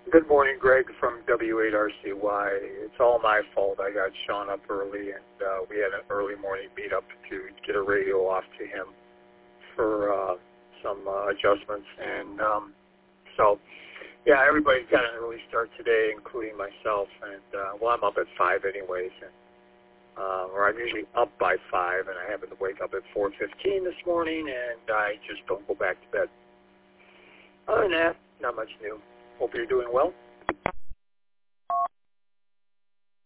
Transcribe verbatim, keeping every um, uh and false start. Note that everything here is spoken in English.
Good morning, Greg from W eight R C Y. It's all my fault. I got Sean up early, and uh, we had an early morning meetup to get a radio off to him for uh, some uh, adjustments. And um, so, yeah, everybody's got an early start today, including myself. And, uh, well, I'm up at five anyways, and, uh, or I'm usually up by five, and I happen to wake up at four fifteen this morning, and I just don't go back to bed. Other than that, not much new. Hope you're doing well.